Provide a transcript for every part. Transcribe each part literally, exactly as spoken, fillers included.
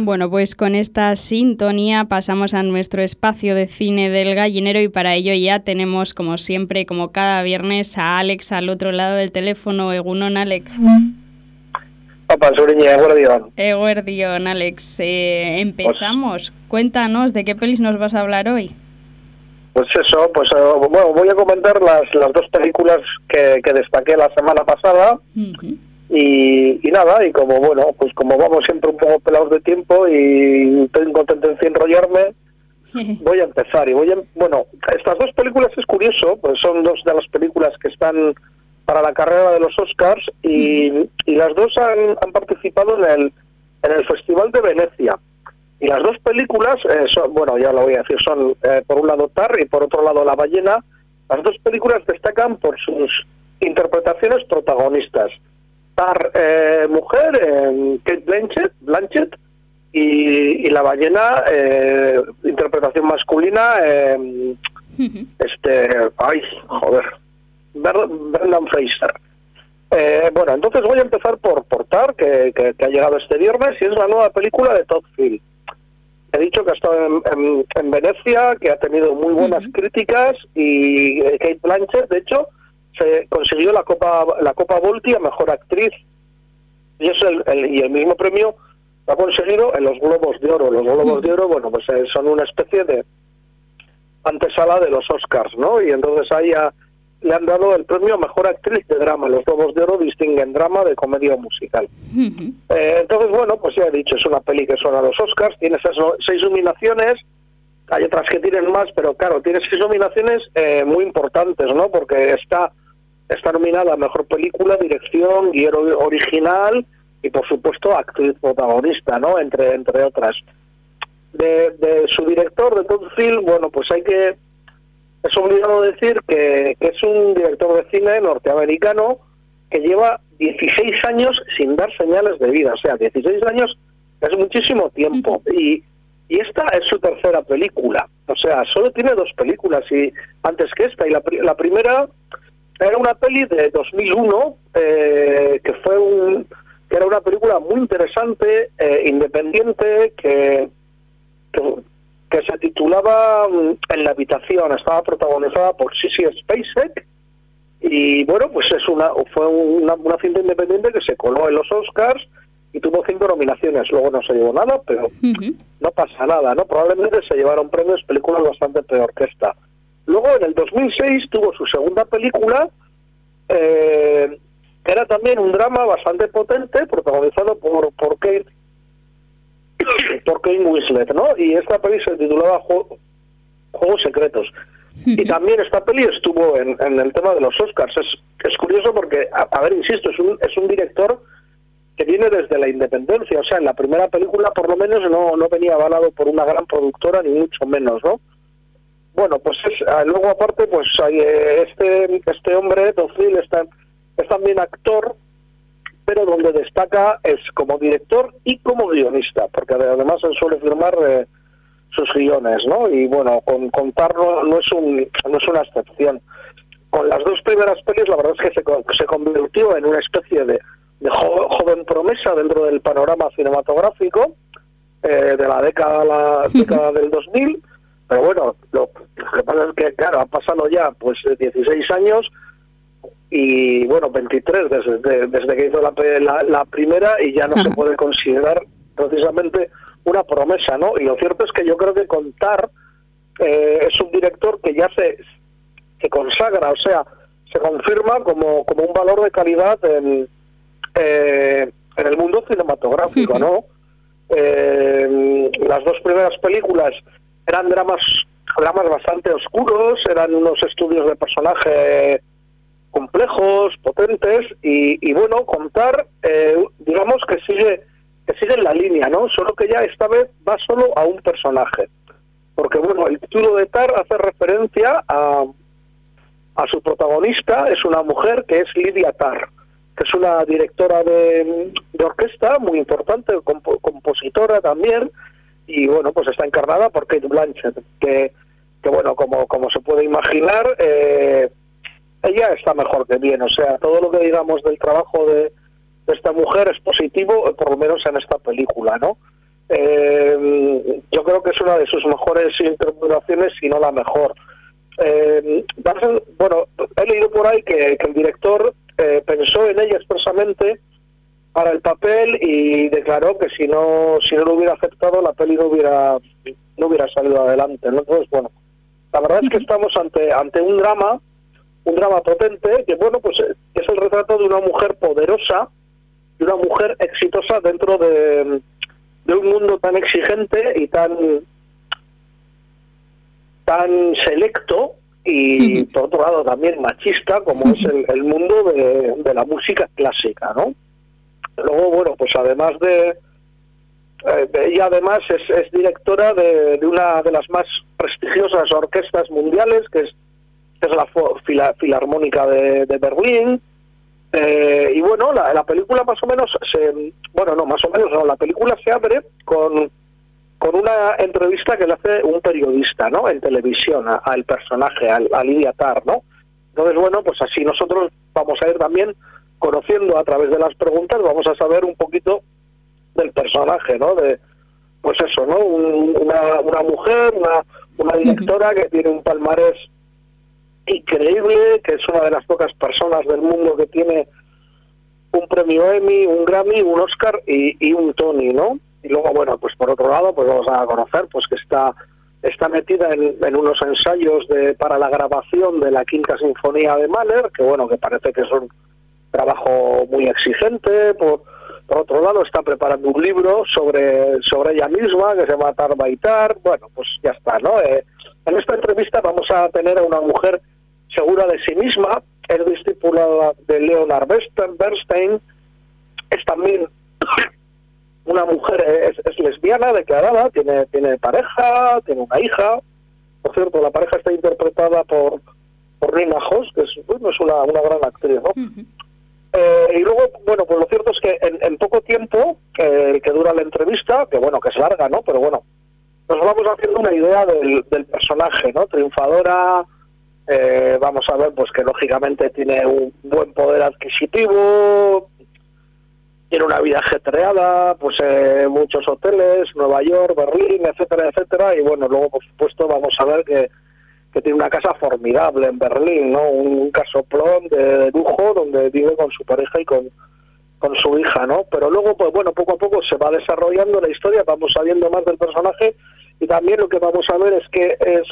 Bueno, pues con esta sintonía pasamos a nuestro espacio de cine del gallinero y para ello ya tenemos, como siempre, como cada viernes, a Alex al otro lado del teléfono. Egunon, Alex. Opa, Suriña, eguerdion. Eguerdion, Alex. Eh, empezamos. Pues, cuéntanos, ¿de qué pelis nos vas a hablar hoy? Pues eso, pues eh, bueno, voy a comentar las, las dos películas que, que destaqué la semana pasada. Uh-huh. Y, y nada, y como bueno, pues como vamos siempre un poco pelados de tiempo y tengo tendencia a enrollarme, voy a empezar. Y voy a, bueno, estas dos películas es curioso, pues son dos de las películas que están para la carrera de los Oscars y, uh-huh. y las dos han, han participado en el, en el Festival de Venecia. Y las dos películas, eh, son, bueno, ya lo voy a decir, son eh, por un lado Tar y por otro lado La ballena. Las dos películas destacan por sus interpretaciones protagonistas. Tar, eh, mujer, eh, Cate Blanchett, Blanchett y, y La ballena, eh, interpretación masculina, eh, uh-huh. este, ay, joder, Brendan Fraser. Eh, bueno, entonces voy a empezar por, por Tar, que, que, que ha llegado este viernes, y es la nueva película de Todd Field. He dicho que ha estado en, en, en Venecia, que ha tenido muy buenas uh-huh. críticas, y eh, Cate Blanchett, de hecho, se consiguió la Copa la Copa Volti a Mejor Actriz, y es el, el, y el mismo premio lo ha conseguido en los Globos de Oro. Los Globos uh-huh. de Oro, bueno, pues eh, son una especie de antesala de los Oscars, ¿no? Y entonces ahí ha, le han dado el premio a Mejor Actriz de Drama. Los Globos de Oro distinguen drama de comedia musical. Uh-huh. Eh, entonces, bueno, pues ya he dicho, es una peli que suena a los Oscars, tiene seis, seis nominaciones, hay otras que tienen más, pero claro, tiene seis nominaciones eh, muy importantes, ¿no? Porque está, está nominada a Mejor Película, Dirección, Guion Original y, por supuesto, Actriz Protagonista, ¿no? Entre, entre otras. De, de su director, de Todd Field, bueno, pues hay que... Es obligado decir que, que es un director de cine norteamericano que lleva dieciséis años sin dar señales de vida. O sea, dieciséis años es muchísimo tiempo. Y, y esta es su tercera película. O sea, solo tiene dos películas y antes que esta. Y la, la primera era una peli de dos mil uno, eh, que fue un que era una película muy interesante, eh, independiente, que... que que se titulaba En la habitación, estaba protagonizada por Sissy Spacek y bueno, pues es una fue una, una cinta independiente que se coló en los Oscars y tuvo cinco nominaciones. Luego no se llevó nada, pero uh-huh. no pasa nada, ¿no? Probablemente se llevaron premios películas bastante peor que esta. Luego en el dos mil seis tuvo su segunda película, eh, que era también un drama bastante potente, protagonizado por, por Kate por Kate Winslet, ¿no? Y esta peli se titulaba Juego, Juegos Secretos. Y también esta peli estuvo en, en el tema de los Oscars. Es, es curioso porque, a, a ver, insisto, es un, es un director que viene desde la independencia. O sea, en la primera película, por lo menos, no, no venía avalado por una gran productora, ni mucho menos, ¿no? Bueno, pues es, luego aparte, pues hay, este este hombre, Todd Field, está, es también actor, pero donde destaca es como director y como guionista, porque además él suele firmar eh, sus guiones, ¿no? Y bueno, con Tar no, no es un no es una excepción. Con las dos primeras pelis, la verdad es que se, se convirtió en una especie de, de jo, joven promesa dentro del panorama cinematográfico eh, de la década la década del dos mil, pero bueno, lo, lo que pasa es que, claro, ha pasado ya pues dieciséis años y bueno, veintitrés desde, desde que hizo la, la, la primera y ya no se puede considerar precisamente una promesa, ¿no? Y lo cierto es que yo creo que con Tar eh, es un director que ya se, se consagra, o sea, se confirma como, como un valor de calidad en, eh, en el mundo cinematográfico, ¿no? Eh, las dos primeras películas eran dramas, dramas bastante oscuros, eran unos estudios de personaje complejos, potentes, y, y bueno, contar, eh, digamos que sigue que sigue en la línea, ¿no? Solo que ya esta vez va solo a un personaje. Porque bueno, el título de Tar hace referencia a, a su protagonista, es una mujer que es Lydia Tar, que es una directora de, de orquesta muy importante, comp- compositora también, y bueno, pues está encarnada por Cate Blanchett, que, que bueno, como, como se puede imaginar, eh, ella está mejor que bien, o sea, todo lo que digamos del trabajo de, de esta mujer es positivo, por lo menos en esta película, ¿no? Eh, yo creo que es una de sus mejores interpretaciones, si no la mejor. Eh, bueno, he leído por ahí que, que el director eh, pensó en ella expresamente para el papel y declaró que si no si no lo hubiera aceptado, la peli no hubiera no hubiera salido adelante, ¿no? Entonces, bueno, la verdad es que estamos ante ante un drama, un drama potente, que bueno, pues es el retrato de una mujer poderosa, de una mujer exitosa dentro de, de un mundo tan exigente y tan tan selecto y por otro lado también machista como es el, el mundo de, de la música clásica, ¿no? Luego, bueno, pues además de, eh, de ella además es, es directora de, de una de las más prestigiosas orquestas mundiales, que es, es la Fila, Filarmónica de, de Berlín. Eh, y bueno, la, la película más o menos, se, bueno, no, más o menos no, la película se abre con... con una entrevista que le hace un periodista, ¿no?, en televisión, al personaje, al, a Lydia Tarr, ¿no? Entonces, bueno, pues así nosotros vamos a ir también conociendo a través de las preguntas, vamos a saber un poquito del personaje, ¿no? De, pues eso, ¿no? Un, una, una mujer, una, una directora que tiene un palmarés increíble, que es una de las pocas personas del mundo que tiene un premio Emmy, un Grammy, un Oscar y, y un Tony, ¿no? Y luego, bueno, pues por otro lado, pues vamos a conocer pues que está está metida en, en unos ensayos de para la grabación de la Quinta Sinfonía de Mahler, que bueno, que parece que es un trabajo muy exigente. Por, por otro lado, está preparando un libro sobre sobre ella misma, que se llama Tar by Tar. Bueno, pues ya está, ¿no? Eh, en esta entrevista vamos a tener a una mujer segura de sí misma, es discípula de Leonard Bernstein, es también... una mujer, es, es lesbiana declarada, tiene tiene pareja, tiene una hija. Por cierto, la pareja está interpretada por por Nina Hoss, que es, bueno, es una, una gran actriz, ¿no? Uh-huh. Eh, y luego, bueno, pues lo cierto es que en, en poco tiempo eh, que dura la entrevista, que bueno, que es larga, ¿no? Pero bueno, nos vamos haciendo una idea del, del personaje, ¿no? Triunfadora, eh, vamos a ver, pues que lógicamente tiene un buen poder adquisitivo, tiene una vida ajetreada, pues eh, muchos hoteles, Nueva York, Berlín, etcétera, etcétera, y bueno, luego por supuesto vamos a ver que, que tiene una casa formidable en Berlín, ¿no? Un casoplón de, de lujo donde vive con su pareja y con, con su hija, ¿no? Pero luego, pues bueno, poco a poco se va desarrollando la historia, vamos sabiendo más del personaje y también lo que vamos a ver es que es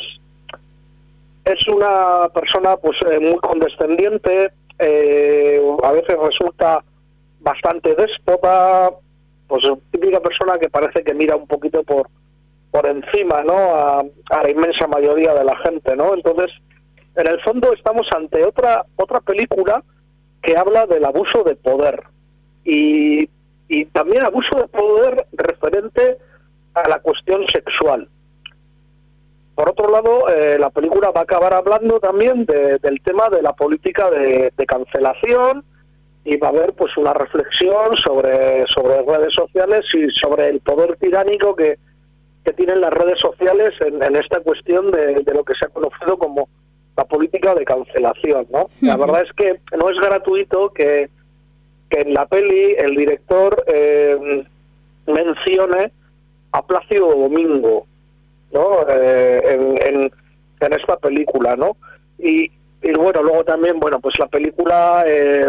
es una persona pues eh, muy condescendiente, eh, a veces resulta bastante déspota, pues típica persona que parece que mira un poquito por por encima, ¿no?, a, a la inmensa mayoría de la gente, ¿no? Entonces, en el fondo estamos ante otra otra película que habla del abuso de poder y, y también abuso de poder referente a la cuestión sexual. Por otro lado, eh, la película va a acabar hablando también de, del tema de la política de, de cancelación, y va a haber pues una reflexión sobre sobre redes sociales y sobre el poder tiránico que, que tienen las redes sociales en, en esta cuestión de, de lo que se ha conocido como la política de cancelación, ¿no? Uh-huh. La verdad es que no es gratuito que, que en la peli el director eh, mencione a Plácido Domingo, ¿no? Eh, en, en, en esta película, ¿no? Y, y bueno, luego también, bueno, pues la película... Eh,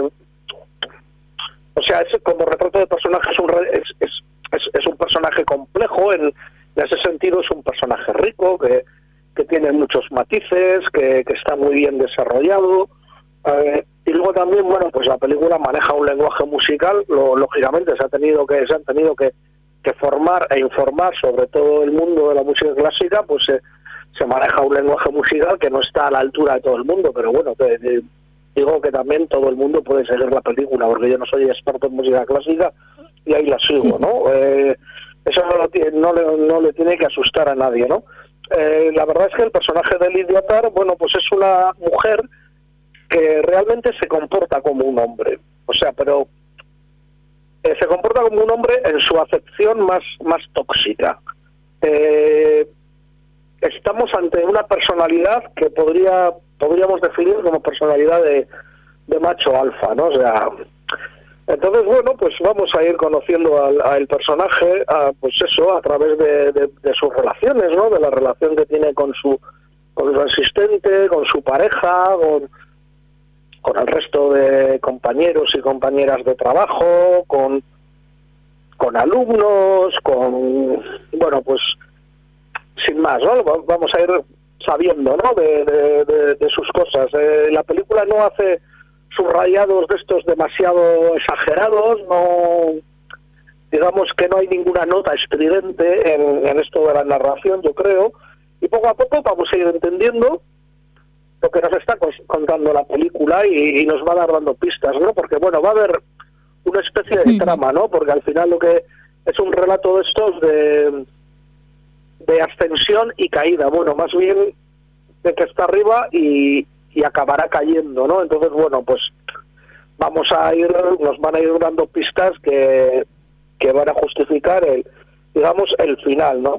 O sea, es, como retrato de personaje es un, es, es, es, es un personaje complejo, en, en ese sentido es un personaje rico, que, que tiene muchos matices, que, que está muy bien desarrollado. Eh, y luego también, bueno, pues la película maneja un lenguaje musical, lo, lógicamente se ha tenido que se han tenido que, que formar e informar sobre todo el mundo de la música clásica, pues se, se maneja un lenguaje musical que no está a la altura de todo el mundo, pero bueno, de, de, digo que también todo el mundo puede seguir la película, porque yo no soy experto en música clásica y ahí la sigo, ¿no? Eh, eso no, lo tiene, no, le, no le tiene que asustar a nadie, ¿no? Eh, la verdad es que el personaje de Lydia Tarr, bueno, pues es una mujer que realmente se comporta como un hombre, o sea, pero eh, se comporta como un hombre en su acepción más, más tóxica. Eh, estamos ante una personalidad que podría podríamos definir como personalidad de, de macho alfa, ¿no? O sea, Entonces, bueno, pues vamos a ir conociendo al, al personaje, a, pues eso, a través de, de, de sus relaciones, ¿no? De la relación que tiene con su, con su asistente, con su pareja, con, con el resto de compañeros y compañeras de trabajo, con, con alumnos, con, bueno, pues sin más, ¿no? Vamos a ir sabiendo, ¿no? De, de, de, de sus cosas. Eh, la película no hace subrayados de estos demasiado exagerados, no, digamos que no hay ninguna nota estridente en, en esto de la narración, yo creo, y poco a poco vamos a ir entendiendo lo que nos está contando la película y, y nos va a dar dando pistas, ¿no? Porque, bueno, va a haber una especie de trama, ¿no? Porque al final lo que es un relato de estos de, de ascensión y caída, bueno, más bien de que está arriba y y acabará cayendo, ¿no? Entonces, bueno, pues vamos a ir, nos van a ir dando pistas que, que van a justificar el, digamos, el final, ¿no?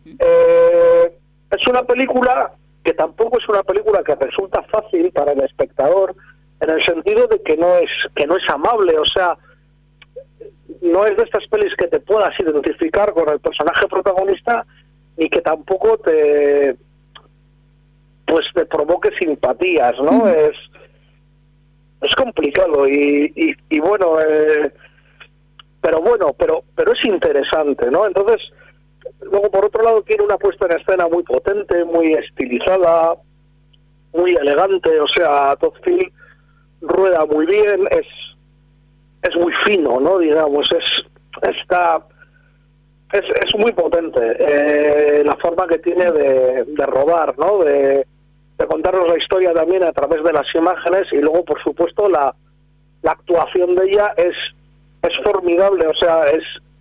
Eh, es una película que tampoco es una película que resulta fácil para el espectador, en el sentido de que no es, que no es amable, o sea, no es de estas pelis que te puedas identificar con el personaje protagonista ni que tampoco te pues te provoque simpatías, ¿no? Mm. Es es complicado y, y, y bueno, eh, pero bueno, pero pero es interesante, ¿no? Entonces, luego por otro lado tiene una puesta en escena muy potente, muy estilizada, muy elegante, o sea, Todd Field rueda muy bien, es es muy fino, ¿no? Digamos, es está es, es muy potente eh, la forma que tiene de, de rodar, ¿no? De de contarnos la historia también a través de las imágenes y luego, por supuesto, la, la actuación de ella es es formidable, o sea, es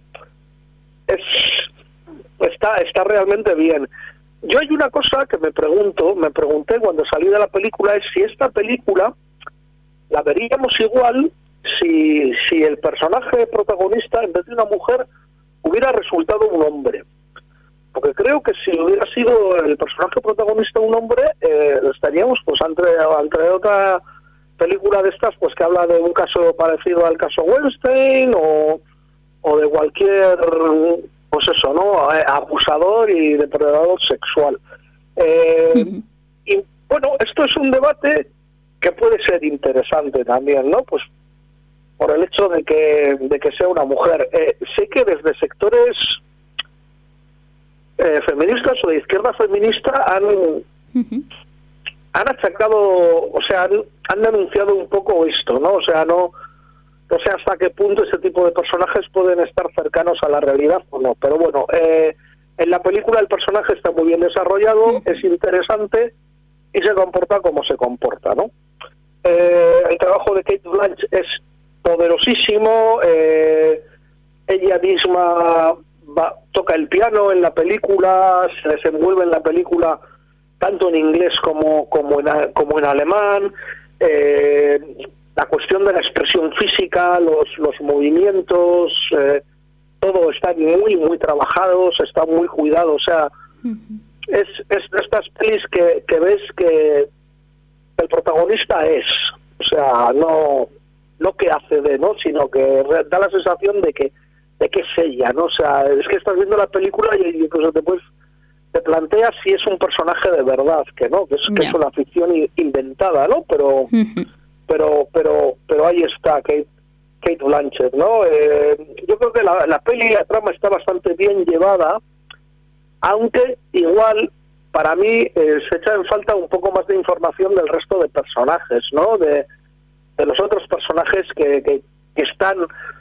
es está está realmente bien. Yo hay una cosa que me pregunto, me pregunté cuando salí de la película, es si esta película la veríamos igual si si el personaje protagonista, en vez de una mujer, hubiera resultado un hombre. Porque creo que si hubiera sido el personaje protagonista un hombre, eh, estaríamos pues ante, ante otra película de estas pues que habla de un caso parecido al caso Weinstein o, o de cualquier, pues eso, ¿no? Abusador y depredador sexual. Eh, uh-huh. Y bueno, esto es un debate que puede ser interesante también, ¿no? Pues por el hecho de que, de que sea una mujer. Eh, sé que desde sectores Eh, feministas o de izquierda feminista han uh-huh. han achacado, o sea, han, han denunciado un poco esto, ¿no? O sea, no no sé hasta qué punto ese tipo de personajes pueden estar cercanos a la realidad o no, pero bueno, eh, en la película el personaje está muy bien desarrollado, uh-huh. es interesante y se comporta como se comporta, ¿no? Eh, el trabajo de Cate Blanchett es poderosísimo, eh, ella misma Va, toca el piano en la película, se desenvuelve en la película tanto en inglés como como en, como en alemán, eh, la cuestión de la expresión física, los los movimientos, eh, todo está muy muy trabajado, está muy cuidado, o sea, uh-huh. es, es de estas pelis que, que ves que el protagonista es, o sea, no no que hace de, ¿no? Sino que da la sensación de que de qué es ella, ¿no? O sea, es que estás viendo la película y incluso te puedes, te planteas si es un personaje de verdad, que no, que es, yeah. que es una ficción inventada, ¿no? Pero uh-huh. pero pero pero ahí está Kate, Cate Blanchett, ¿no? Eh, yo creo que la, la peli, la trama está bastante bien llevada, aunque igual para mí eh, se echa en falta un poco más de información del resto de personajes, ¿no? De, de los otros personajes que, que, que están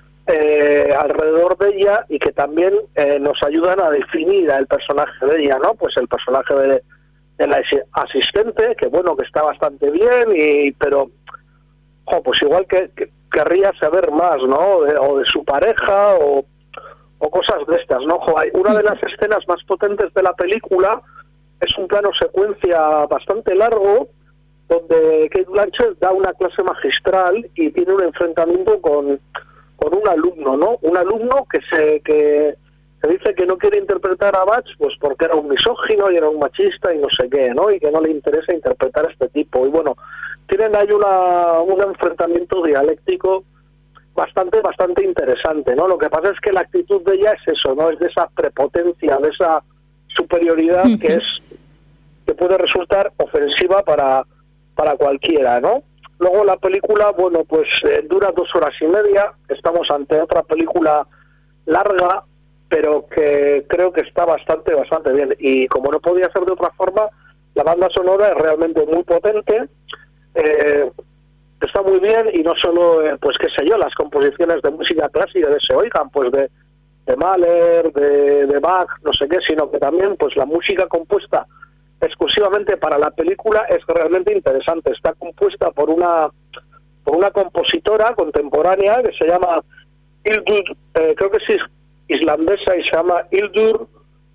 Eh, alrededor de ella y que también eh, nos ayudan a definir al personaje de ella, ¿no? Pues el personaje de, de la asistente, que bueno, que está bastante bien, y pero jo, pues igual que, que querría saber más, ¿no? De, o de su pareja o, o cosas de estas, ¿no? Jo, hay una de las escenas más potentes de la película es un plano secuencia bastante largo donde Cate Blanchett da una clase magistral y tiene un enfrentamiento con con un alumno, ¿no? Un alumno que se que se dice que no quiere interpretar a Butch pues porque era un misógino y era un machista y no sé qué, ¿no? Y que no le interesa interpretar a este tipo. Y bueno, tienen ahí una un enfrentamiento dialéctico bastante, bastante interesante, ¿no? Lo que pasa es que la actitud de ella es eso, ¿no? Es de esa prepotencia, de esa superioridad uh-huh. que es que puede resultar ofensiva para, para cualquiera, ¿no? Luego la película, bueno, pues eh, dura dos horas y media, estamos ante otra película larga, pero que creo que está bastante, bastante bien. Y como no podía ser de otra forma, la banda sonora es realmente muy potente, eh, está muy bien, y no solo, eh, pues qué sé yo, las composiciones de música clásica que se oigan, pues de, de Mahler, de, de Bach, no sé qué, sino que también pues la música compuesta exclusivamente para la película es realmente interesante. Está compuesta por una por una compositora contemporánea que se llama Hildur, eh, creo que sí es islandesa y se llama Hildur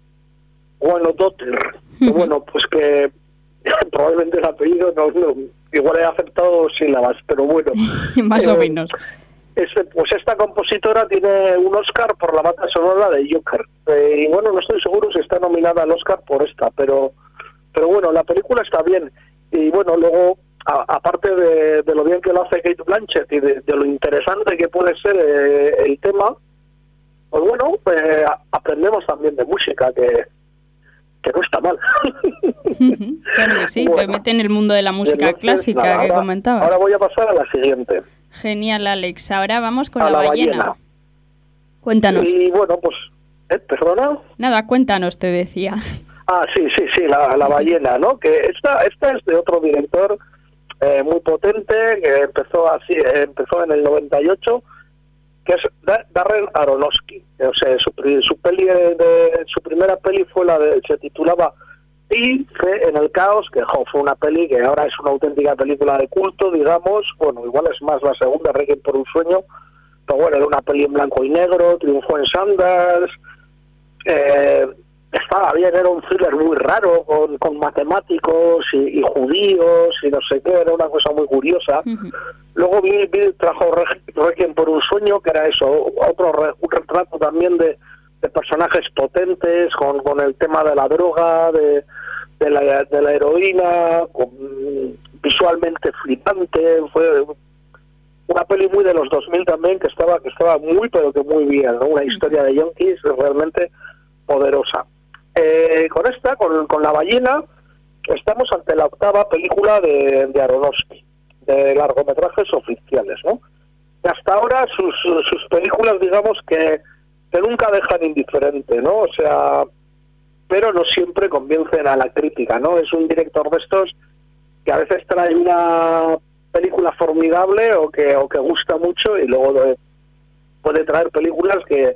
Guðnadóttir. Uh-huh. Bueno, pues que probablemente el apellido no, no igual he aceptado sílabas, pero bueno. Más eh, o menos. Este, pues esta compositora tiene un Oscar por la banda sonora de Joker. Eh, y bueno, no estoy seguro si está nominada al Oscar por esta, pero pero bueno, la película está bien. Y bueno, luego, a, aparte de, de lo bien que lo hace Cate Blanchett y de, de lo interesante que puede ser eh, el tema, pues bueno, eh, aprendemos también de música, que, que no está mal. Claro que sí, bueno, te mete en el mundo de la música entonces, clásica nada, que ahora, comentabas. Ahora voy a pasar a la siguiente. Genial, Alex. Ahora vamos con a la, la ballena. ballena. Cuéntanos. Y bueno, pues, ¿eh? ¿Perdona? Nada, cuéntanos, te decía. Ah, sí, sí, sí, la, la ballena, ¿no? Que esta, esta es de otro director eh, muy potente, que empezó así, eh, empezó en el noventa y ocho, que es Darren Aronofsky. O sea, su, su peli de, su primera peli fue la de, se titulaba Y fe en el caos, que jo, fue una peli que ahora es una auténtica película de culto, digamos. Bueno, igual es más la segunda, Requiem por un sueño, pero bueno, era una peli en blanco y negro, triunfó en Sundance, eh, estaba bien, era un thriller muy raro, con, con matemáticos y, y judíos y no sé qué, era una cosa muy curiosa. Uh-huh. Luego vi, vi trajo Requiem por un sueño, que era eso, otro re, un retrato también de, de personajes potentes, con, con el tema de la droga, de, de, la, de la heroína, con, visualmente flipante. Fue una peli muy de los dos mil también, que estaba que estaba muy, pero que muy bien, ¿no? Una historia de yonkis realmente poderosa. Eh, con esta, con, con La ballena, estamos ante la octava película de, de Aronofsky, de largometrajes oficiales, ¿no? Y hasta ahora sus, sus películas, digamos que, que nunca dejan indiferente, ¿no? O sea, pero no siempre convencen a la crítica, ¿no? Es un director de estos que a veces trae una película formidable o que, o que gusta mucho, y luego de, puede traer películas que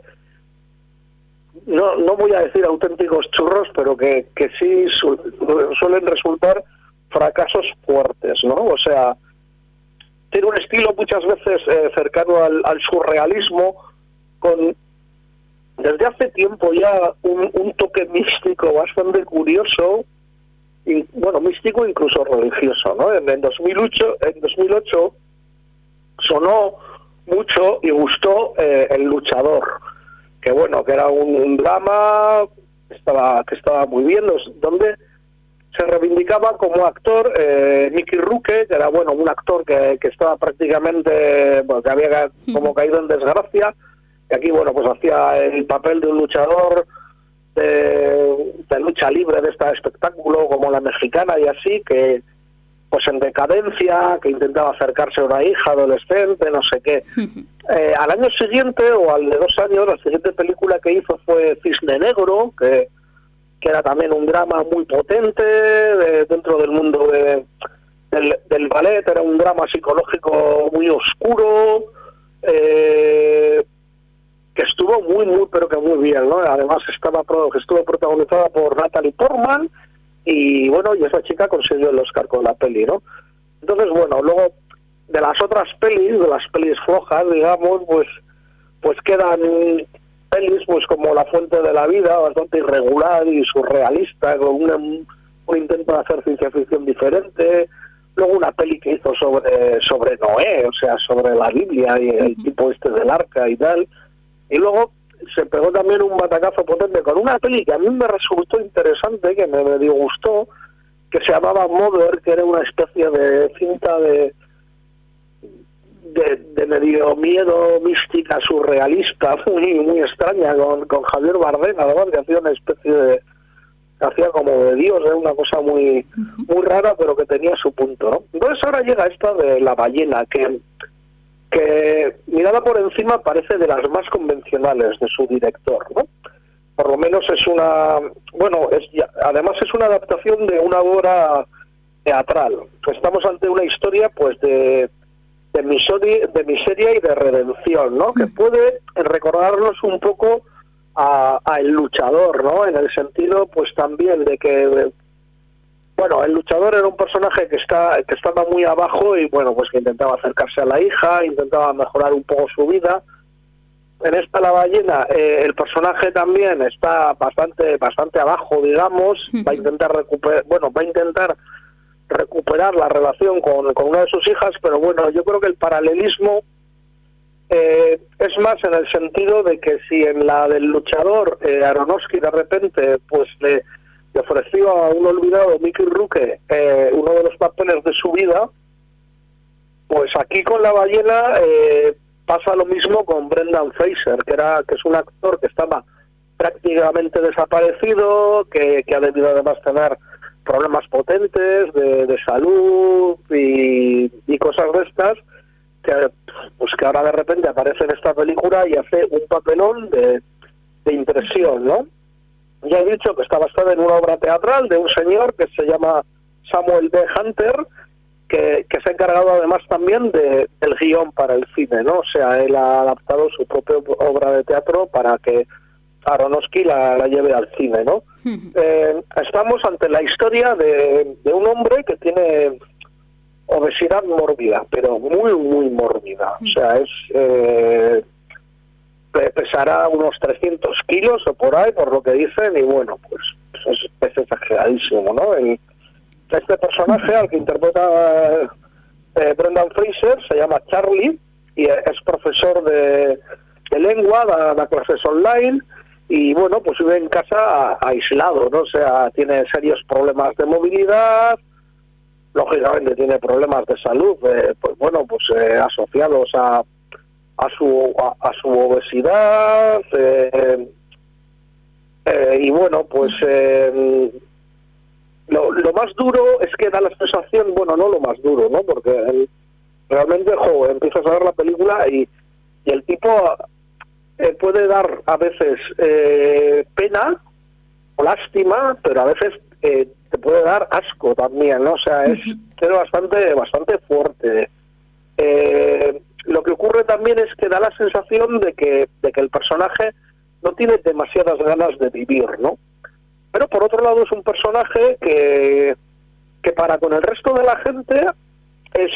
No, no voy a decir auténticos churros, pero que, que sí su, suelen resultar fracasos fuertes, ¿no? O sea, tiene un estilo muchas veces eh, cercano al, al surrealismo, con desde hace tiempo ya un, un toque místico bastante curioso, y bueno, místico incluso religioso, ¿no? En, en dos mil ocho, en dos mil ocho sonó mucho y gustó eh, El luchador, que bueno, que era un, un drama que estaba, que estaba muy bien, donde se reivindicaba como actor eh, Mickey Rourke, que era bueno un actor que, que estaba prácticamente, bueno, que había como caído en desgracia, y aquí bueno pues hacía el papel de un luchador de, de lucha libre de este espectáculo como La Mexicana y así, que pues en decadencia, que intentaba acercarse a una hija adolescente, no sé qué. Eh, al año siguiente, o al de dos años, la siguiente película que hizo fue Cisne Negro, que, que era también un drama muy potente de, dentro del mundo de, del, del ballet, era un drama psicológico muy oscuro, eh, que estuvo muy, muy, pero que muy bien, ¿no? Además estaba que estuvo protagonizada por Natalie Portman, y bueno, y esa chica consiguió el Oscar con la peli, ¿no? Entonces, bueno, luego de las otras pelis, de las pelis flojas, digamos, pues pues quedan pelis pues como La fuente de la vida, bastante irregular y surrealista, con un, un intento de hacer ciencia ficción diferente. Luego una peli que hizo sobre sobre Noé, o sea, sobre la Biblia y el tipo este del arca y tal. Y luego se pegó también un batacazo potente con una peli que a mí me resultó interesante, que me, me dio gustó, que se llamaba Mother, que era una especie de cinta de de, de medio miedo, mística, surrealista, muy muy extraña, con, con Javier Bardem, además, que hacía una especie de... hacía como de Dios, era una cosa muy muy rara, pero que tenía su punto, ¿no? Entonces ahora llega esta de La ballena, que, que mirada por encima parece de las más convencionales de su director, ¿no? Por lo menos es una... Bueno, es además es una adaptación de una obra teatral. Estamos ante una historia, pues, de... de miseria, de miseria y de redención, ¿no? Que puede recordarnos un poco a, a El luchador, ¿no? En el sentido, pues, también de que, bueno, El luchador era un personaje que está que estaba muy abajo y, bueno, pues que intentaba acercarse a la hija, intentaba mejorar un poco su vida. En esta La ballena, eh, el personaje también está bastante bastante abajo, digamos, va a intentar recuperar, bueno, va a intentar recuperar la relación con, con una de sus hijas, pero bueno, yo creo que el paralelismo eh, es más en el sentido de que si en la del luchador eh, Aronofsky de repente pues le, le ofreció a un olvidado Mickey Rourke eh, uno de los papeles de su vida, pues aquí con La ballena eh, pasa lo mismo con Brendan Fraser, que era que es un actor que estaba prácticamente desaparecido, que, que ha debido además tener problemas potentes de, de salud y, y cosas de estas, que pues que ahora de repente aparece en esta película y hace un papelón de, de impresión, ¿no? Ya he dicho que está basada en una obra teatral de un señor que se llama Samuel B. Hunter, que, que se ha encargado además también de, del guión para el cine, ¿no? O sea, él ha adaptado su propia obra de teatro para que Aronofsky la, la lleve al cine, ¿no? Uh-huh. Eh, estamos ante la historia de, de un hombre que tiene obesidad mórbida, pero muy, muy mórbida. Uh-huh. O sea, es eh, pesará unos trescientos kilos o por ahí, por lo que dicen, y bueno, pues es, es exageradísimo, ¿no? El, este personaje al que interpreta eh, Brendan Fraser se llama Charlie y es profesor de, de lengua, da, da clases online. Y bueno, pues vive en casa aislado, ¿no? O sea, tiene serios problemas de movilidad, lógicamente tiene problemas de salud, eh, pues bueno, pues eh, asociados a a su a, a su obesidad, eh, eh, y bueno, pues eh, lo, lo más duro es que da la sensación, bueno, no lo más duro, ¿no? Porque el, realmente, jo, empiezas a ver la película y, y el tipo... Eh, puede dar a veces eh, pena o lástima, pero a veces eh, te puede dar asco también, ¿no? O sea, es, es bastante bastante fuerte. Eh, lo que ocurre también es que da la sensación de que de que el personaje no tiene demasiadas ganas de vivir, ¿no? Pero por otro lado es un personaje que que para con el resto de la gente es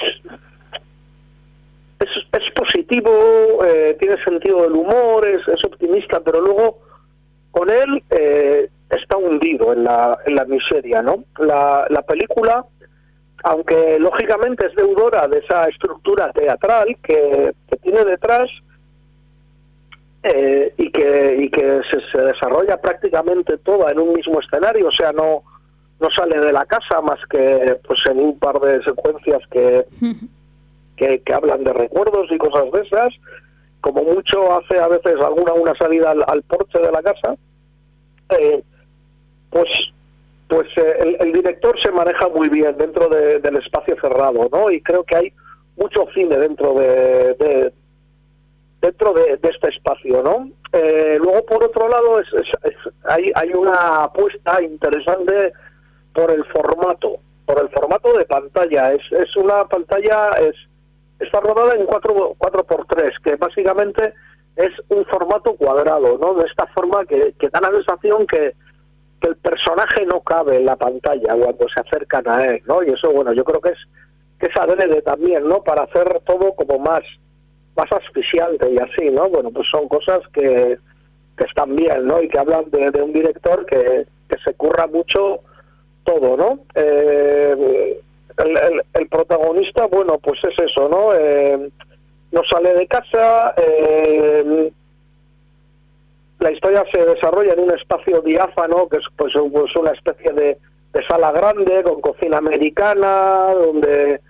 Es, es positivo, eh, tiene sentido del humor, es, es optimista, pero luego con él eh, está hundido en la, en la miseria, ¿no? La, la película, aunque lógicamente es deudora de esa estructura teatral que, que tiene detrás eh, y que, y que se, se desarrolla prácticamente toda en un mismo escenario, o sea, no, no sale de la casa más que pues en un par de secuencias que... Que, que hablan de recuerdos y cosas de esas, como mucho hace a veces alguna una salida al, al porche de la casa, eh, pues pues eh, el, el director se maneja muy bien dentro de, del espacio cerrado, ¿no? Y creo que hay mucho cine dentro de, de dentro de, de este espacio, ¿no? Eh, luego por otro lado es, es, es, hay hay una apuesta interesante por el formato, por el formato de pantalla. Es es una pantalla es está rodada en cuatro por tres, que básicamente es un formato cuadrado, ¿no? De esta forma que, que da la sensación que, que el personaje no cabe en la pantalla cuando se acercan a él, ¿no? Y eso, bueno, yo creo que es que es adrede también, ¿no? Para hacer todo como más más asfixiante y así, ¿no? Bueno, pues son cosas que, que están bien, ¿no? Y que hablan de, de un director que, que se curra mucho todo, ¿no? Eh... El, el, el protagonista, bueno, pues es eso, ¿no? Eh, no sale de casa, eh, la historia se desarrolla en un espacio diáfano, que es pues, pues una especie de, de sala grande, con cocina americana, donde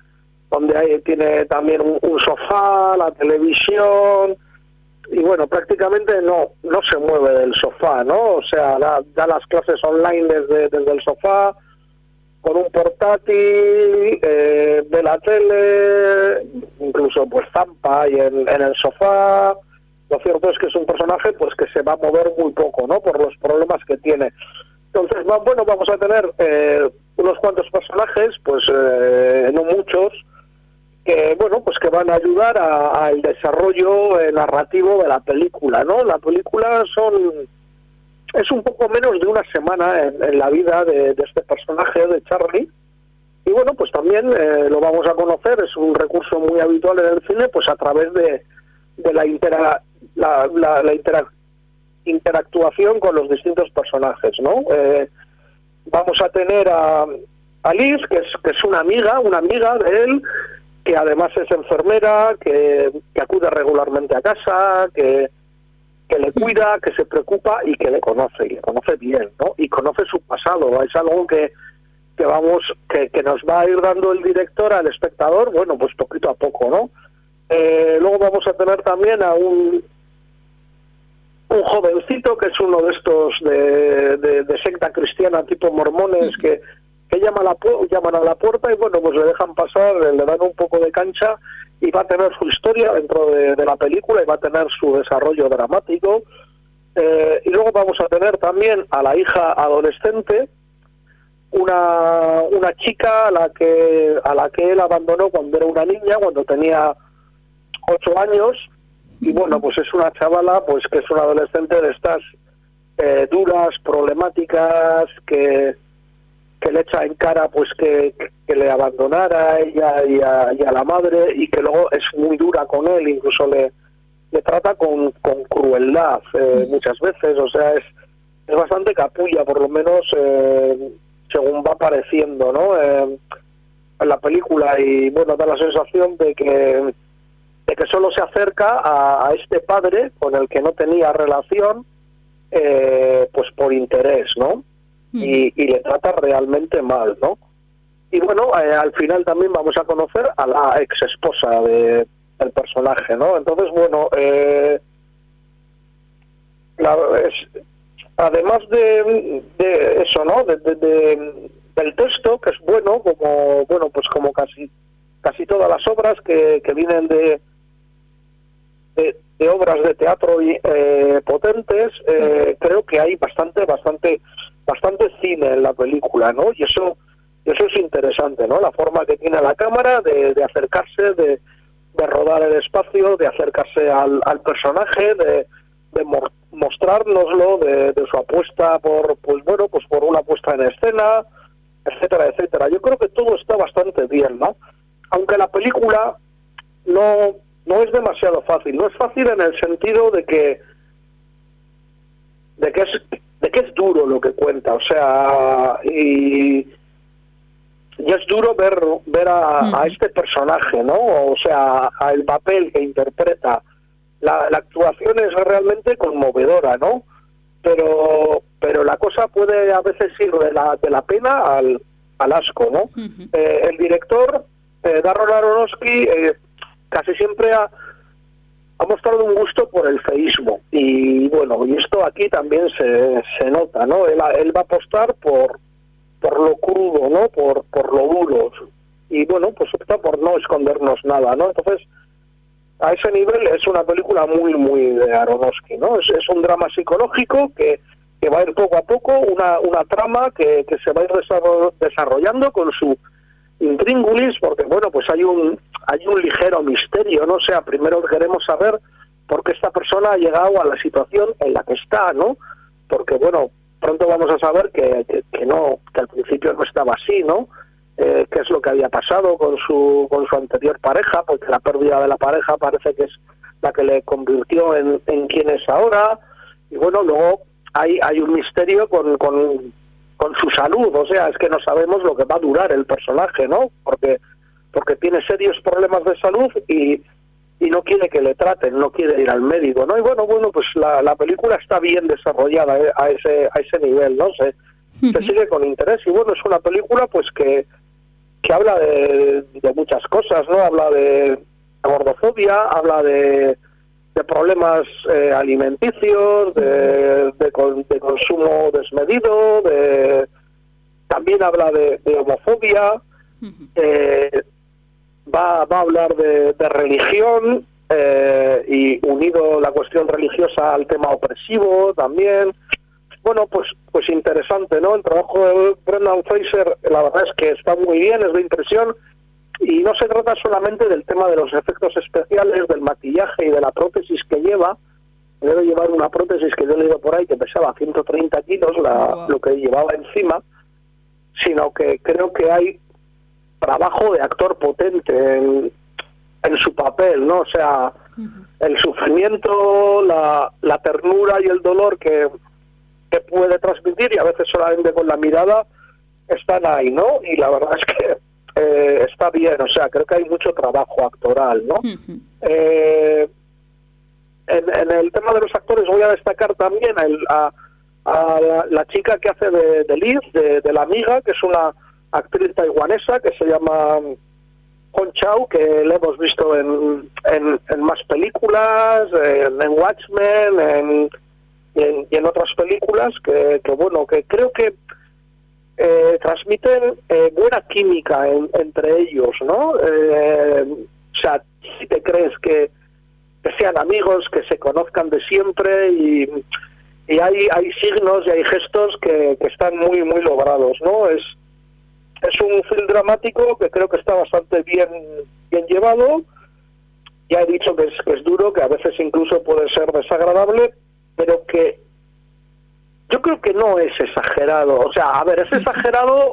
donde hay, tiene también un, un sofá, la televisión, y bueno, prácticamente no no se mueve del sofá, ¿no? O sea, da, da las clases online desde, desde el sofá, con un portátil, eh, de la tele, incluso pues zampa ahí en, en el sofá. Lo cierto es que es un personaje pues que se va a mover muy poco, ¿no? Por los problemas que tiene. Entonces, bueno, vamos a tener eh, unos cuantos personajes, pues eh, no muchos, que bueno, pues que van a ayudar al desarrollo eh, narrativo de la película, ¿no? La película son es un poco menos de una semana en, en la vida de, de este personaje, de Charlie, y bueno, pues también eh, lo vamos a conocer, es un recurso muy habitual en el cine, pues a través de, de la, intera, la, la, la intera, interactuación con los distintos personajes, ¿no? Eh, vamos a tener a, a Liz, que es, que es una amiga, una amiga de él, que además es enfermera, que, que acude regularmente a casa, que, que le cuida, que se preocupa y que le conoce, y le conoce bien, ¿no? Y conoce su pasado, es algo que, que vamos, que, que nos va a ir dando el director al espectador, bueno, pues poquito a poco, ¿no? Eh, luego vamos a tener también a un un jovencito que es uno de estos de, de, de secta cristiana tipo mormones que, que llama a la, llaman a la puerta y bueno, pues le dejan pasar, le dan un poco de cancha y va a tener su historia dentro de, de la película y va a tener su desarrollo dramático. Eh, y luego vamos a tener también a la hija adolescente, una una chica a la que a la que él abandonó cuando era una niña, cuando tenía ocho años. Y bueno, pues es una chavala, pues que es una adolescente de estas eh, duras, problemáticas, que, que le echa en cara pues que, que le abandonara a ella y a, y a la madre, y que luego es muy dura con él, incluso le, le trata con, con crueldad eh, muchas veces, o sea, es, es bastante capulla, por lo menos eh, según va apareciendo, ¿no? Eh, en la película, y bueno, da la sensación de que de que solo se acerca a, a este padre con el que no tenía relación, eh, pues por interés, ¿no? Mm. Y, y le trata realmente mal, ¿no? Y bueno, eh, al final también vamos a conocer a la ex esposa de, del personaje, ¿no? Entonces, bueno, eh, la, es, además de, de eso, ¿no? De, de, de, del texto, que es bueno, como bueno, pues como casi casi todas las obras que, que vienen de De, de obras de teatro eh, potentes, eh, creo que hay bastante, bastante, bastante cine en la película, ¿no? Y eso, eso es interesante, ¿no? La forma que tiene la cámara de, de acercarse, de, de rodar el espacio, de acercarse al, al personaje, de, de mo- mostrárnoslo, de, de su apuesta por, pues bueno, pues por una puesta en escena, etcétera, etcétera. Yo creo que todo está bastante bien, ¿no? Aunque la película no no es demasiado fácil, no es fácil en el sentido de que de que es de que es duro lo que cuenta, o sea, y, y es duro ver ver a, a este personaje, ¿no? O sea, al papel que interpreta. La, la actuación es realmente conmovedora, ¿no? Pero pero la cosa puede a veces ir de la de la pena al al asco, ¿no? Uh-huh. Eh, el director eh, Darren Aronofsky eh, casi siempre ha, ha mostrado un gusto por el feísmo, y bueno, y esto aquí también se, se nota, ¿no? Él, él va a apostar por por lo crudo, ¿no? Por por lo duro, y bueno, pues opta por no escondernos nada, ¿no? Entonces, a ese nivel es una película muy, muy de Aronofsky, ¿no? Es, es un drama psicológico que, que va a ir poco a poco, una, una trama que, que se va a ir desarrollando con su intríngulis, porque bueno, pues hay un hay un ligero misterio, ¿no? O sea, primero queremos saber por qué esta persona ha llegado a la situación en la que está, ¿no? Porque bueno, pronto vamos a saber que, que, que no, que al principio no estaba así, ¿no? Eh, qué es lo que había pasado con su con su anterior pareja, porque la pérdida de la pareja parece que es la que le convirtió en, en quien es ahora, y bueno, luego hay hay un misterio con, con con su salud, o sea, es que no sabemos lo que va a durar el personaje, ¿no? Porque porque tiene serios problemas de salud y, y no quiere que le traten, no quiere ir al médico, ¿no? Y bueno, bueno, pues la, la película está bien desarrollada eh, a ese a ese nivel, ¿no? Se, uh-huh. se sigue con interés, y bueno, es una película pues que que habla de, de muchas cosas, ¿no? Habla de gordofobia, habla de, de problemas eh, alimenticios, de, de, de consumo desmedido, de, también habla de, de homofobia, eh, va, va a hablar de, de religión, eh, y unido la cuestión religiosa al tema opresivo también. Bueno, pues pues interesante, ¿no? El trabajo de Brendan Fraser, la verdad es que está muy bien, es de impresión, y no se trata solamente del tema de los efectos especiales, del maquillaje y de la prótesis que lleva. Debe llevar una prótesis que yo he leído por ahí que pesaba ciento treinta kilos, la, wow. lo que llevaba encima, sino que creo que hay trabajo de actor potente en, en su papel, ¿no? O sea, uh-huh. el sufrimiento, la, la ternura y el dolor que, que puede transmitir, y a veces solamente con la mirada, están ahí, ¿no? Y la verdad es que eh, está bien, o sea, creo que hay mucho trabajo actoral, ¿no? Uh-huh. Eh, en, en el tema de los actores voy a destacar también el, a, a la, la chica que hace de, de Liz, de, de la amiga, que es una actriz taiwanesa que se llama Hong Chau, que la hemos visto en, en, en más películas, en, en Watchmen, en, y, en, y en otras películas, que, que bueno, que creo que eh, transmiten eh, buena química en, entre ellos, ¿no? Eh, o sea, si te crees que, que sean amigos, que se conozcan de siempre, y, y hay, hay signos y hay gestos que, que están muy, muy logrados, ¿no? Es Es un film dramático que creo que está bastante bien bien llevado. Ya he dicho que es, que es duro, que a veces incluso puede ser desagradable, pero que yo creo que no es exagerado. O sea, a ver, es exagerado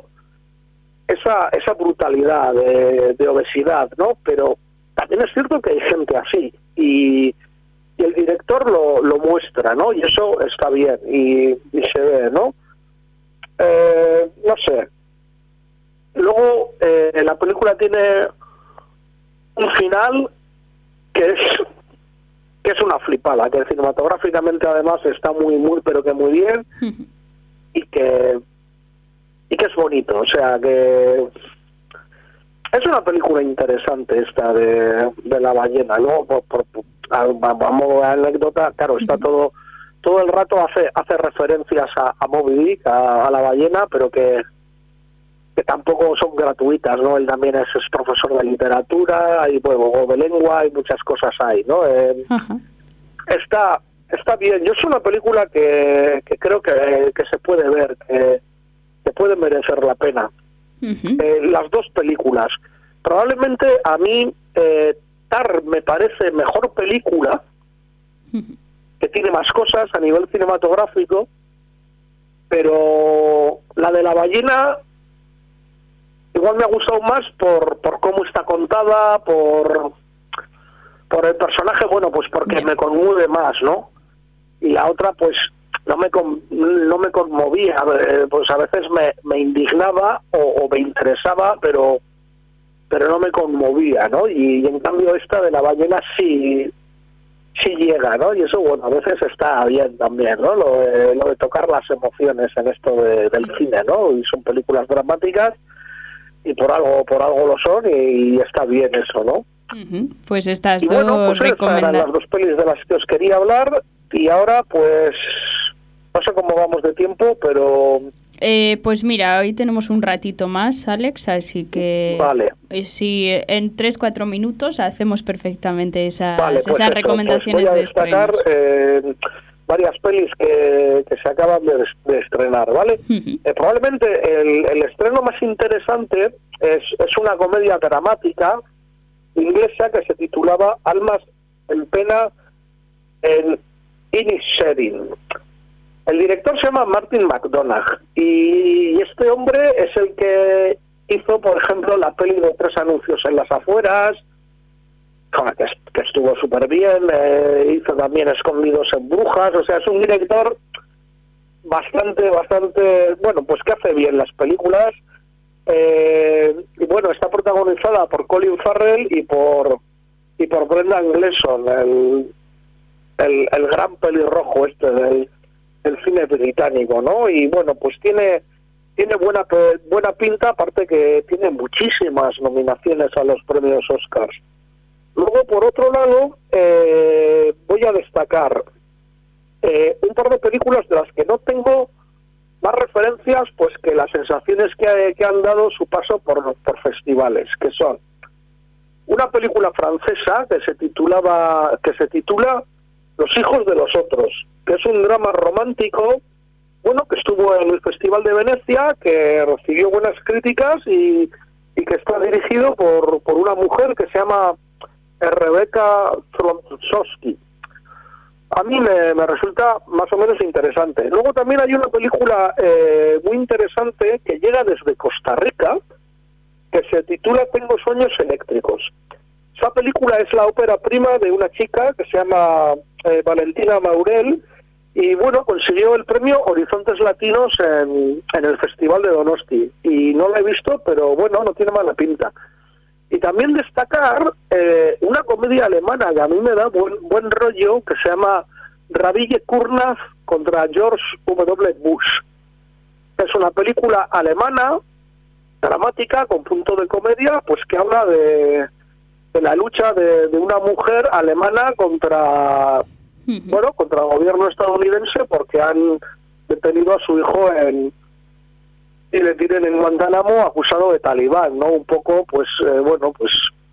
esa esa brutalidad de, de obesidad, ¿no? Pero también es cierto que hay gente así, y, y el director lo, lo muestra, ¿no? Y eso está bien, y, y se ve, ¿no? Eh, no sé. Luego, eh, la película tiene un final que es que es una flipada, que cinematográficamente además está muy, muy, pero que muy bien, y que y que es bonito, o sea, que es una película interesante esta de, de la ballena. Luego, por, por, por, a, vamos a anécdota, claro, está todo todo el rato hace hace referencias a, a Moby Dick, a, a la ballena, pero que que tampoco son gratuitas, ¿no? Él también es, es profesor de literatura, y bueno, o de lengua, y muchas cosas hay, ¿no? Eh, uh-huh. Está está bien. Yo es una película que, que creo que, que se puede ver, que, que puede merecer la pena. Uh-huh. Eh, las dos películas. Probablemente a mí eh, Tar me parece mejor película, uh-huh. que tiene más cosas a nivel cinematográfico, pero la de la ballena igual me ha gustado más por por cómo está contada, por por el personaje, bueno, pues porque me conmueve más, ¿no? Y la otra, pues, no me con, no me conmovía, pues a veces me, me indignaba o, o me interesaba, pero pero no me conmovía, ¿no? Y, y en cambio esta de la ballena sí sí llega, ¿no? Y eso, bueno, a veces está bien también, ¿no? Lo de, lo de tocar las emociones en esto de, del cine, ¿no? Y son películas dramáticas, y por algo por algo lo son, y está bien eso, ¿no? Uh-huh. Pues estas y dos bueno, pues recomendadas. Eran las dos pelis de las que os quería hablar, y ahora pues no sé cómo vamos de tiempo, pero eh, pues mira, hoy tenemos un ratito más, Alex, así que vale. eh, si en tres cuatro minutos hacemos perfectamente esas, vale, pues esas eso, recomendaciones pues voy a de destacar eh, varias pelis que, que se acaban de, de estrenar, ¿vale? Uh-huh. Eh, probablemente el, el estreno más interesante es, es una comedia dramática inglesa que se titulaba Almas en pena en Inisherin. El director se llama Martin McDonagh, y este hombre es el que hizo, por ejemplo, la peli de Tres anuncios en las afueras, que, que estuvo súper bien, eh, hizo también Escondidos en brujas, o sea, es un director bastante, bastante, bueno, pues que hace bien las películas, eh, y bueno, está protagonizada por Colin Farrell y por y por Brendan Gleeson, el, el, el gran pelirrojo este del, del cine británico, ¿no? Y bueno, pues tiene tiene buena buena pinta, aparte que tiene muchísimas nominaciones a los premios Oscars. Luego, por otro lado, eh, voy a destacar eh, un par de películas de las que no tengo más referencias, pues que las sensaciones que, que han dado su paso por, por festivales, que son una película francesa que se titulaba que se titula Los hijos de los otros, que es un drama romántico, bueno, que estuvo en el Festival de Venecia, que recibió buenas críticas y, y que está dirigido por, por una mujer que se llama Rebecca Tronsowski. A mí me, me resulta más o menos interesante. Luego también hay una película eh, muy interesante que llega desde Costa Rica, que se titula Tengo sueños eléctricos. Esa película es la ópera prima de una chica que se llama eh, Valentina Maurel, y bueno, consiguió el premio Horizontes Latinos en, en el Festival de Donosti. Y no la he visto, pero bueno, no tiene mala pinta. Y también destacar eh, una comedia alemana que a mí me da buen, buen rollo, que se llama Rabille Kurnaz contra George W. Bush. Es una película alemana, dramática, con punto de comedia, pues que habla de, de la lucha de, de una mujer alemana contra, uh-huh. bueno, contra el gobierno estadounidense, porque han detenido a su hijo en... y le tienen en Guantánamo acusado de talibán, ¿no? Un poco, pues, eh, bueno, pues,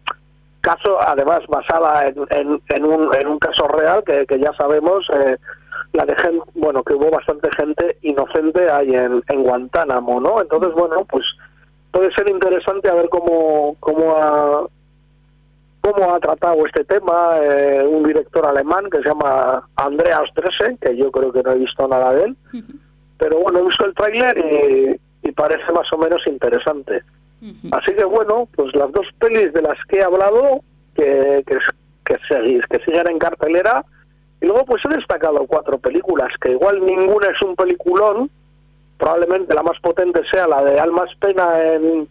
caso, además, basada en, en, en, un, en un caso real que, que ya sabemos, eh, la de gente, bueno, que hubo bastante gente inocente ahí en, en Guantánamo, ¿no? Entonces, bueno, pues, puede ser interesante a ver cómo, cómo ha, cómo ha tratado este tema eh, un director alemán que se llama Andreas Dresen, que yo creo que no he visto nada de él, uh-huh. pero bueno, he visto el tráiler y y parece más o menos interesante. Uh-huh. Así que bueno, pues las dos pelis de las que he hablado, que, que, que, seguís, que siguen en cartelera, y luego pues he destacado cuatro películas, que igual ninguna es un peliculón, probablemente la más potente sea la de Almas Pena en,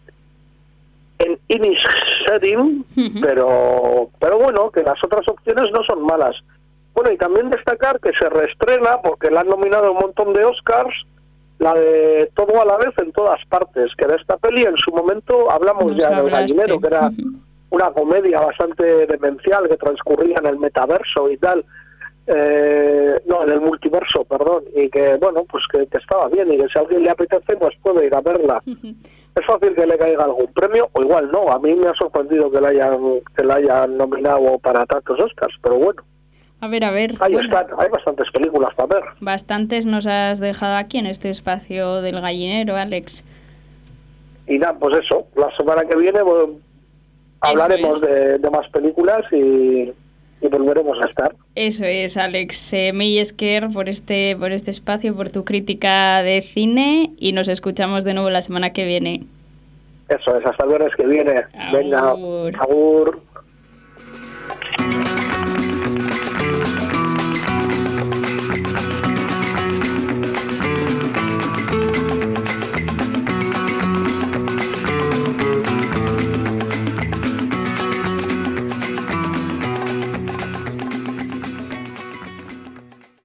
en Inisherin, uh-huh. pero, pero bueno, que las otras opciones no son malas. Bueno, y también destacar que se reestrena, porque la han nominado un montón de Oscars, la de Todo a la vez en todas partes, que de esta peli en su momento hablamos Nos ya del Gallinero, que era uh-huh. una comedia bastante demencial que transcurría en el metaverso y tal, eh, no, en el multiverso, perdón, y que, bueno, pues que, que estaba bien y que si a alguien le apetece, pues puede ir a verla. Uh-huh. Es fácil que le caiga algún premio, o igual no, a mí me ha sorprendido que la hayan, que la hayan nominado para tantos Oscars, pero bueno. A ver, a ver. Ahí bueno, están, hay bastantes películas para ver. Bastantes nos has dejado aquí en este espacio del Gallinero, Alex. Y nada, pues eso, la semana que viene bueno, hablaremos de, de más películas y, y volveremos a estar. Eso es, Alex. Eh, mil esker por este, por este espacio, por tu crítica de cine, y nos escuchamos de nuevo la semana que viene. Eso es, hasta el viernes que viene. Agur. Venga, agur.